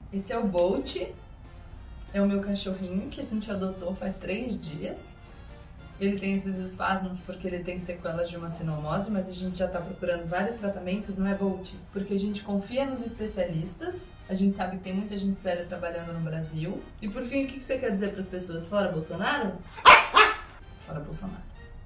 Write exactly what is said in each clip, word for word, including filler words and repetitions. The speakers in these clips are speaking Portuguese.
Esse é o Bolt, é o meu cachorrinho que a gente adotou faz três dias. Ele tem esses espasmos porque ele tem sequelas de uma sinomose, mas a gente já tá procurando vários tratamentos, não é, Bolt? Porque a gente confia nos especialistas, a gente sabe que tem muita gente séria trabalhando no Brasil. E por fim, o que você quer dizer para as pessoas? Fora Bolsonaro? Fora Bolsonaro.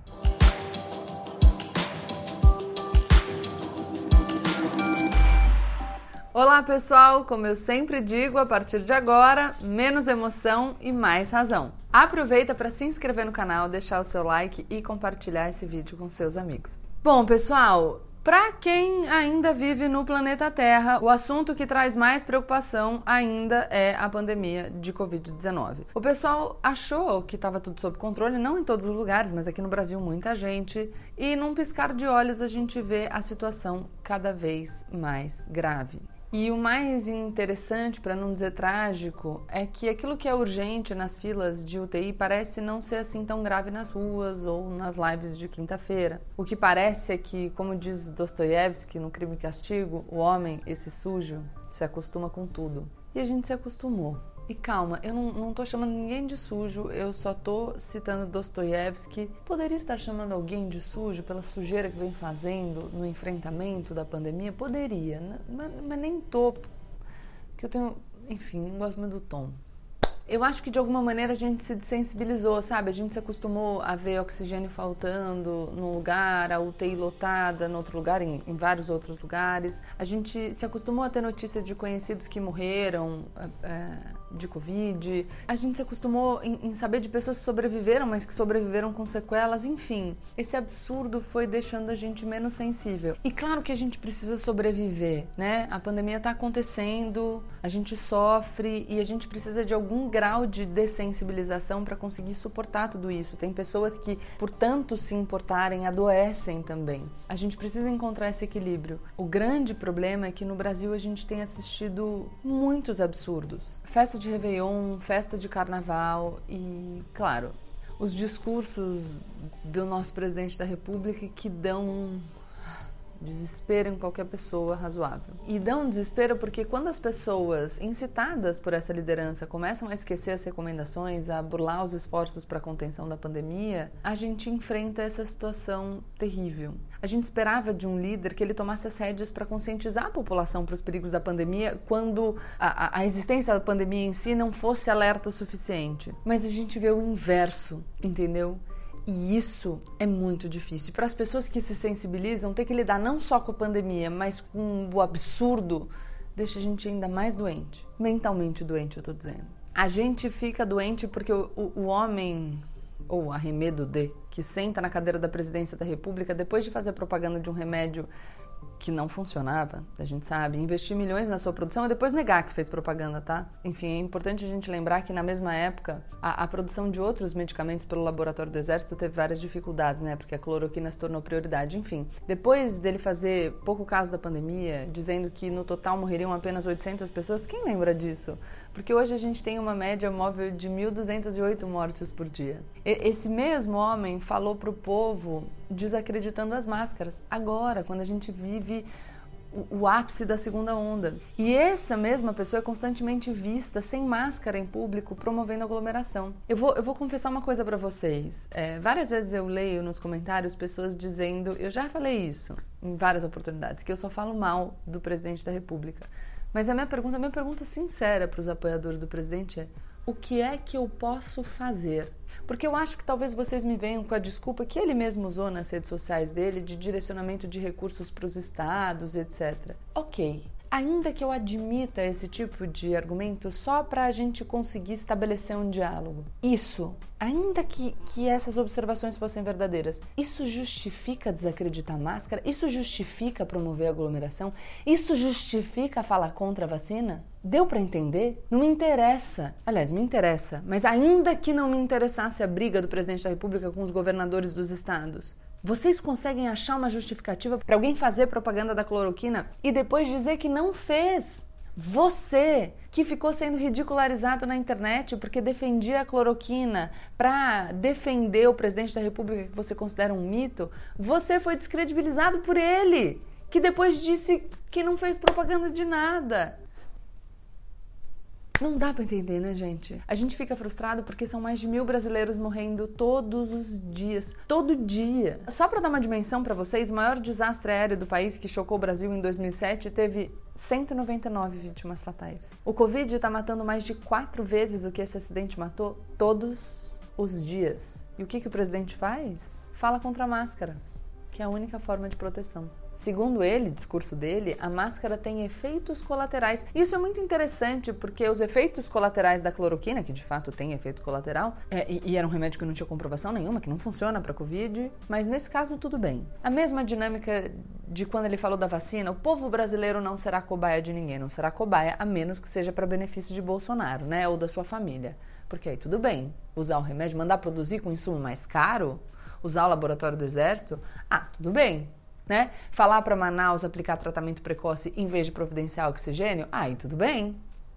Olá pessoal, como eu sempre digo, a partir de agora, menos emoção e mais razão. Aproveita para se inscrever no canal, deixar o seu like e compartilhar esse vídeo com seus amigos. Bom pessoal, para quem ainda vive no planeta Terra, o assunto que traz mais preocupação ainda é a pandemia de covid dezenove. O pessoal achou que estava tudo sob controle, não em todos os lugares, mas aqui no Brasil muita gente, e num piscar de olhos a gente vê a situação cada vez mais grave. E o mais interessante, para não dizer trágico, é que aquilo que é urgente nas filas de U T I parece não ser assim tão grave nas ruas ou nas lives de quinta-feira. O que parece é que, como diz Dostoiévski no Crime e Castigo, o homem, esse sujo, se acostuma com tudo. E a gente se acostumou. E calma, eu não, não tô chamando ninguém de sujo, eu só tô citando Dostoiévski. Poderia estar chamando alguém de sujo pela sujeira que vem fazendo no enfrentamento da pandemia? Poderia, mas, mas nem tô, porque eu tenho, enfim, não gosto muito do tom. Eu acho que de alguma maneira a gente se desensibilizou, sabe? A gente se acostumou a ver oxigênio faltando num lugar, a U T I lotada no outro lugar, em, em vários outros lugares. A gente se acostumou a ter notícias de conhecidos que morreram é, de Covid. A gente se acostumou em, em saber de pessoas que sobreviveram, mas que sobreviveram com sequelas. Enfim, esse absurdo foi deixando a gente menos sensível. E claro que a gente precisa sobreviver, né? A pandemia tá acontecendo, a gente sofre e a gente precisa de algum grau grau de dessensibilização para conseguir suportar tudo isso. Tem pessoas que, por tanto se importarem, adoecem também. A gente precisa encontrar esse equilíbrio. O grande problema é que no Brasil a gente tem assistido muitos absurdos. Festa de Réveillon, festa de Carnaval e, claro, os discursos do nosso presidente da República que dão desespero em qualquer pessoa razoável. E dão desespero porque quando as pessoas incitadas por essa liderança começam a esquecer as recomendações, a burlar os esforços para a contenção da pandemia, a gente enfrenta essa situação terrível. A gente esperava de um líder que ele tomasse as rédeas para conscientizar a população para os perigos da pandemia quando a, a existência da pandemia em si não fosse alerta o suficiente. Mas a gente vê o inverso, entendeu? E isso é muito difícil. Para as pessoas que se sensibilizam, ter que lidar não só com a pandemia, mas com o absurdo, deixa a gente ainda mais doente. Mentalmente doente, eu tô dizendo. A gente fica doente porque o, o, o homem, ou arremedo de, que senta na cadeira da presidência da República, depois de fazer propaganda de um remédio que não funcionava, a gente sabe, investir milhões na sua produção e depois negar que fez propaganda, tá? Enfim, é importante a gente lembrar que na mesma época a, a produção de outros medicamentos pelo laboratório do Exército teve várias dificuldades, né? Porque a cloroquina se tornou prioridade. Enfim, depois dele fazer pouco caso da pandemia, dizendo que no total morreriam apenas oitocentas pessoas, quem lembra disso? Porque hoje a gente tem uma média móvel de mil duzentos e oito mortes por dia. E, esse mesmo homem falou pro povo desacreditando as máscaras, agora, quando a gente vive o, o ápice da segunda onda. E essa mesma pessoa é constantemente vista sem máscara em público, promovendo aglomeração. Eu vou, eu vou confessar uma coisa para vocês. É, várias vezes eu leio nos comentários pessoas dizendo, eu já falei isso em várias oportunidades, que eu só falo mal do presidente da República. Mas a minha pergunta, a minha pergunta sincera para os apoiadores do presidente é: o que é que eu posso fazer? Porque eu acho que talvez vocês me venham com a desculpa que ele mesmo usou nas redes sociais dele de direcionamento de recursos para os estados, etcétera. Ok, ainda que eu admita esse tipo de argumento só para a gente conseguir estabelecer um diálogo. Isso, ainda que, que essas observações fossem verdadeiras, isso justifica desacreditar a máscara? Isso justifica promover a aglomeração? Isso justifica falar contra a vacina? Deu para entender? Não me interessa. Aliás, me interessa, mas ainda que não me interessasse a briga do presidente da República com os governadores dos estados, vocês conseguem achar uma justificativa para alguém fazer propaganda da cloroquina e depois dizer que não fez? Você, que ficou sendo ridicularizado na internet porque defendia a cloroquina para defender o presidente da República que você considera um mito, você foi descredibilizado por ele, que depois disse que não fez propaganda de nada. Não dá pra entender, né, gente? A gente fica frustrado porque são mais de mil brasileiros morrendo todos os dias. Todo dia. Só pra dar uma dimensão pra vocês, o maior desastre aéreo do país que chocou o Brasil em dois mil e sete teve cento e noventa e nove vítimas fatais. O Covid tá matando mais de quatro vezes o que esse acidente matou todos os dias. E o que, que o presidente faz? Fala contra a máscara, que é a única forma de proteção. Segundo ele, discurso dele, a máscara tem efeitos colaterais. Isso é muito interessante porque os efeitos colaterais da cloroquina, que de fato tem efeito colateral, é, e, e era um remédio que não tinha comprovação nenhuma, que não funciona para Covid, mas nesse caso tudo bem. A mesma dinâmica de quando ele falou da vacina, o povo brasileiro não será cobaia de ninguém, não será cobaia a menos que seja para benefício de Bolsonaro, né, ou da sua família. Porque aí tudo bem, usar o remédio, mandar produzir com insumo mais caro, usar o laboratório do Exército, ah, tudo bem. Né? Falar para Manaus aplicar tratamento precoce em vez de providenciar oxigênio, aí tudo bem,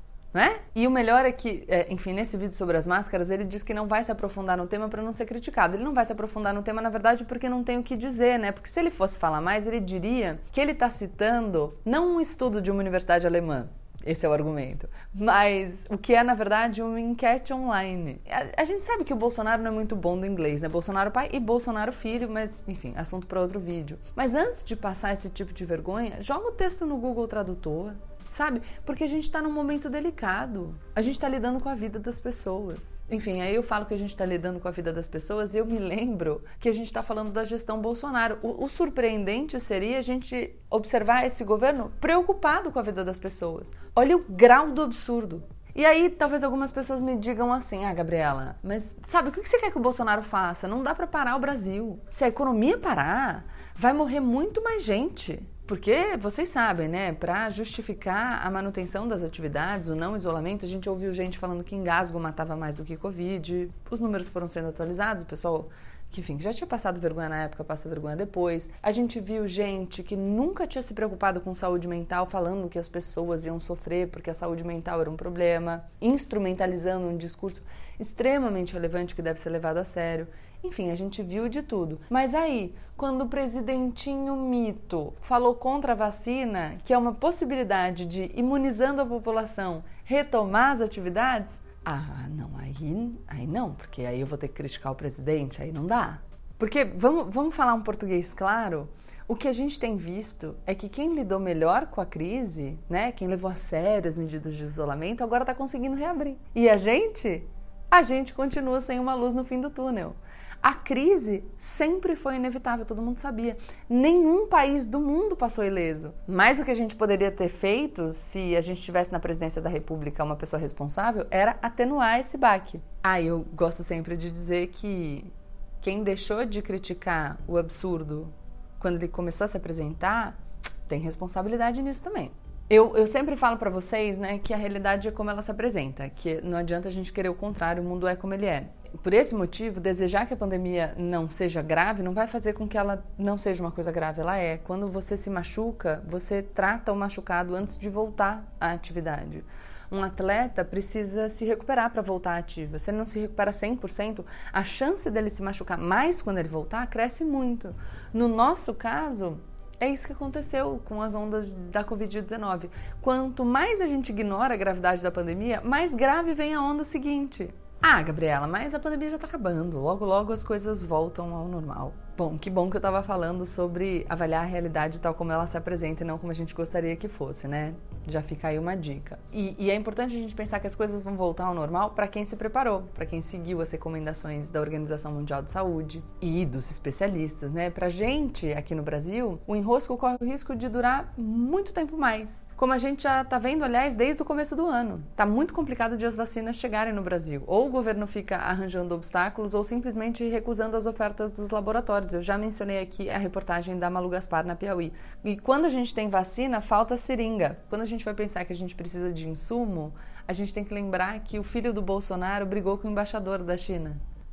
né? E o melhor é que, é, enfim, nesse vídeo sobre as máscaras, ele diz que não vai se aprofundar no tema para não ser criticado. Ele não vai se aprofundar no tema, na verdade, porque não tem o que dizer, né? Porque se ele fosse falar mais, ele diria que ele está citando não um estudo de uma universidade alemã, esse é o argumento, mas o que é, na verdade, uma enquete online. A, a gente sabe que o Bolsonaro não é muito bom do inglês, né? Bolsonaro pai e Bolsonaro filho, mas, enfim, assunto para outro vídeo. Mas antes de passar esse tipo de vergonha, joga o texto no Google Tradutor, sabe? Porque a gente está num momento delicado. A gente está lidando com a vida das pessoas. Enfim, aí eu falo que a gente está lidando com a vida das pessoas e eu me lembro que a gente está falando da gestão Bolsonaro. O, o surpreendente seria a gente observar esse governo preocupado com a vida das pessoas. Olha o grau do absurdo. E aí, talvez algumas pessoas me digam assim, ah, Gabriela, mas sabe, o que você quer que o Bolsonaro faça? Não dá para parar o Brasil. Se a economia parar, vai morrer muito mais gente. Porque vocês sabem, né, para justificar a manutenção das atividades, o não isolamento, a gente ouviu gente falando que engasgo matava mais do que Covid, os números foram sendo atualizados, o pessoal que, enfim, já tinha passado vergonha na época, passa vergonha depois. A gente viu gente que nunca tinha se preocupado com saúde mental falando que as pessoas iam sofrer porque a saúde mental era um problema, instrumentalizando um discurso extremamente relevante que deve ser levado a sério. Enfim, a gente viu de tudo. Mas aí, quando o presidentinho mito falou contra a vacina, que é uma possibilidade de, imunizando a população, retomar as atividades, ah, não, aí, aí não, porque aí eu vou ter que criticar o presidente, aí não dá. Porque, vamos, vamos falar um português claro, o que a gente tem visto é que quem lidou melhor com a crise, né, quem levou a sério as medidas de isolamento, agora está conseguindo reabrir. E a gente? A gente continua sem uma luz no fim do túnel. A crise sempre foi inevitável, todo mundo sabia. Nenhum país do mundo passou ileso. Mas o que a gente poderia ter feito, se a gente tivesse na presidência da República uma pessoa responsável, era atenuar esse baque. Ah, eu gosto sempre de dizer que quem deixou de criticar o absurdo quando ele começou a se apresentar, tem responsabilidade nisso também. Eu, eu sempre falo pra vocês, né, que a realidade é como ela se apresenta, que não adianta a gente querer o contrário, o mundo é como ele é. Por esse motivo, desejar que a pandemia não seja grave não vai fazer com que ela não seja uma coisa grave, ela é. Quando você se machuca, você trata o machucado antes de voltar à atividade. Um atleta precisa se recuperar para voltar ativa. Se ele não se recupera cem por cento, a chance dele se machucar mais quando ele voltar cresce muito. No nosso caso, é isso que aconteceu com as ondas da covid dezenove. Quanto mais a gente ignora a gravidade da pandemia, mais grave vem a onda seguinte. Ah, Gabriela, mas a pandemia já tá acabando. Logo, logo as coisas voltam ao normal. Bom, que bom que eu tava falando sobre avaliar a realidade tal como ela se apresenta e não como a gente gostaria que fosse, né? Já fica aí uma dica. E, e é importante a gente pensar que as coisas vão voltar ao normal para quem se preparou, para quem seguiu as recomendações da Organização Mundial de Saúde e dos especialistas, né? Pra gente, aqui no Brasil, o enrosco corre o risco de durar muito tempo mais. Como a gente já tá vendo, aliás, desde o começo do ano. Tá muito complicado de as vacinas chegarem no Brasil. Ou o governo fica arranjando obstáculos ou simplesmente recusando as ofertas dos laboratórios. Eu já mencionei aqui a reportagem da Malu Gaspar na Piauí. E quando a gente tem vacina, falta seringa. Quando a gente vai pensar que a gente precisa de insumo, a gente tem que lembrar que o filho do Bolsonaro brigou com o embaixador da China.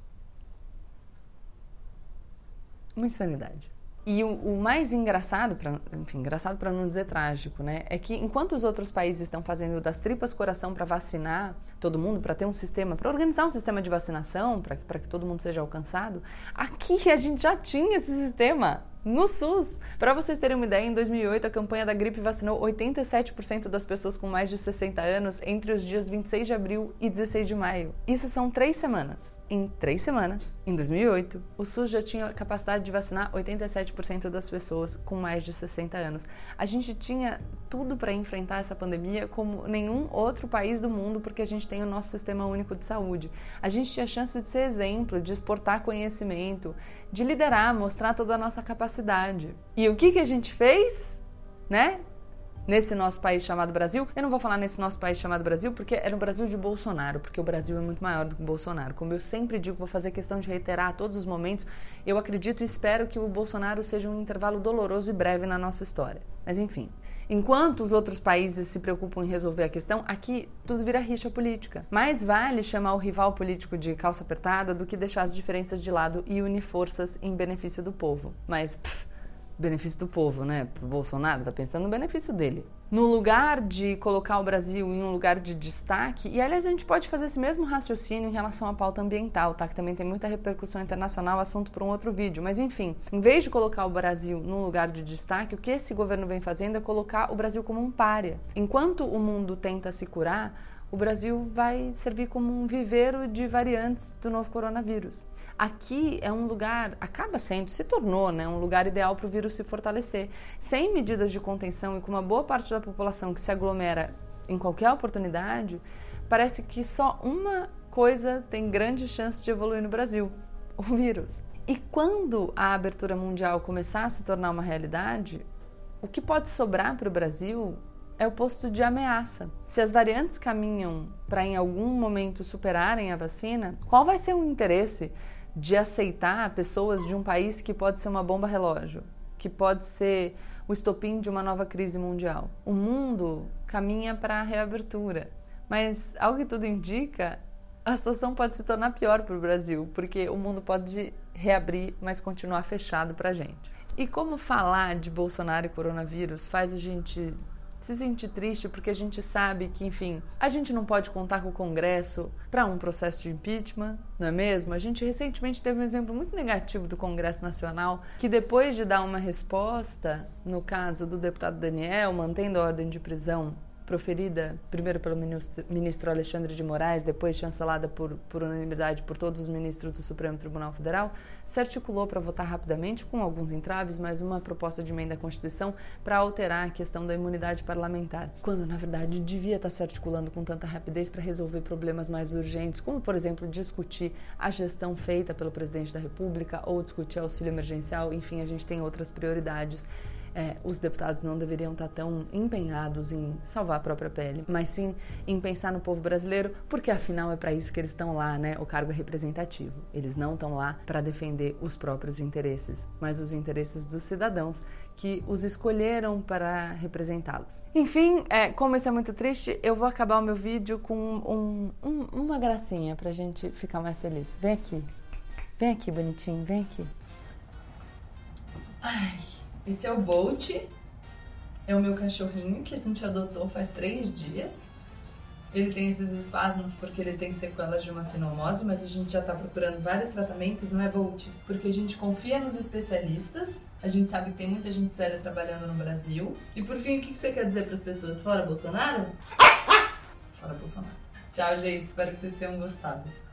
Uma insanidade. E o, o mais engraçado, pra, enfim, engraçado para não dizer trágico, né, é que enquanto os outros países estão fazendo das tripas coração para vacinar todo mundo, para ter um sistema, para organizar um sistema de vacinação, para que todo mundo seja alcançado, aqui a gente já tinha esse sistema. no SUS. Para vocês terem uma ideia, em dois mil e oito a campanha da gripe vacinou oitenta e sete por cento das pessoas com mais de sessenta anos entre os dias vinte e seis de abril e dezesseis de maio. Isso são três semanas. Em três semanas, em dois mil e oito, o SUS já tinha capacidade de vacinar oitenta e sete por cento das pessoas com mais de sessenta anos. A gente tinha tudo para enfrentar essa pandemia como nenhum outro país do mundo, porque a gente tem o nosso Sistema Único de Saúde. A gente tinha chance de ser exemplo, de exportar conhecimento, de liderar, mostrar toda a nossa capacidade. E o que que a gente fez, né? Nesse nosso país chamado Brasil, eu não vou falar nesse nosso país chamado Brasil porque era o Brasil de Bolsonaro, porque o Brasil é muito maior do que o Bolsonaro. Como eu sempre digo, vou fazer questão de reiterar a todos os momentos, eu acredito e espero que o Bolsonaro seja um intervalo doloroso e breve na nossa história. Mas enfim, enquanto os outros países se preocupam em resolver a questão, aqui tudo vira rixa política. Mais vale chamar o rival político de calça apertada do que deixar as diferenças de lado e unir forças em benefício do povo. Mas, pff, benefício do povo, né? Pro Bolsonaro, tá pensando no benefício dele. No lugar de colocar o Brasil em um lugar de destaque, e aliás a gente pode fazer esse mesmo raciocínio em relação à pauta ambiental, tá? Que também tem muita repercussão internacional, assunto para um outro vídeo. Mas enfim, em vez de colocar o Brasil num lugar de destaque, o que esse governo vem fazendo é colocar o Brasil como um pária. Enquanto o mundo tenta se curar, o Brasil vai servir como um viveiro de variantes do novo coronavírus. Aqui é um lugar, acaba sendo, se tornou, né, um lugar ideal para o vírus se fortalecer. Sem medidas de contenção e com uma boa parte da população que se aglomera em qualquer oportunidade, parece que só uma coisa tem grande chance de evoluir no Brasil: o vírus. E quando a abertura mundial começar a se tornar uma realidade, o que pode sobrar para o Brasil é o posto de ameaça. Se as variantes caminham para em algum momento superarem a vacina, qual vai ser o interesse de aceitar pessoas de um país que pode ser uma bomba relógio, que pode ser o estopim de uma nova crise mundial? O mundo caminha para a reabertura, mas ao que tudo indica, a situação pode se tornar pior para o Brasil, porque o mundo pode reabrir, mas continuar fechado para a gente. E como falar de Bolsonaro e coronavírus faz a gente se sentir triste, porque a gente sabe que, enfim, a gente não pode contar com o Congresso para um processo de impeachment, não é mesmo? A gente recentemente teve um exemplo muito negativo do Congresso Nacional, que depois de dar uma resposta, no caso do deputado Daniel, mantendo a ordem de prisão proferida primeiro pelo ministro Alexandre de Moraes, depois chancelada por, por unanimidade por todos os ministros do Supremo Tribunal Federal, se articulou para votar rapidamente, com alguns entraves, mas uma proposta de emenda à Constituição para alterar a questão da imunidade parlamentar, quando na verdade devia estar se articulando com tanta rapidez para resolver problemas mais urgentes, como por exemplo discutir a gestão feita pelo presidente da República ou discutir auxílio emergencial. Enfim, a gente tem outras prioridades. É, os deputados não deveriam estar tão empenhados em salvar a própria pele, mas sim em pensar no povo brasileiro, porque afinal é para isso que eles estão lá, né? O cargo é representativo. Eles não estão lá para defender os próprios interesses, mas os interesses dos cidadãos que os escolheram para representá-los. Enfim, é, como isso é muito triste, eu vou acabar o meu vídeo com um, um, uma gracinha pra gente ficar mais feliz. Vem aqui. Vem aqui, bonitinho. Vem aqui. Ai... Esse é o Bolt, é o meu cachorrinho que a gente adotou faz três dias. Ele tem esses espasmos porque ele tem sequelas de uma sinomose, mas a gente já tá procurando vários tratamentos, não é, Bolt? Porque a gente confia nos especialistas, a gente sabe que tem muita gente séria trabalhando no Brasil. E por fim, o que você quer dizer para as pessoas? Fora Bolsonaro? Fora Bolsonaro. Tchau, gente, espero que vocês tenham gostado.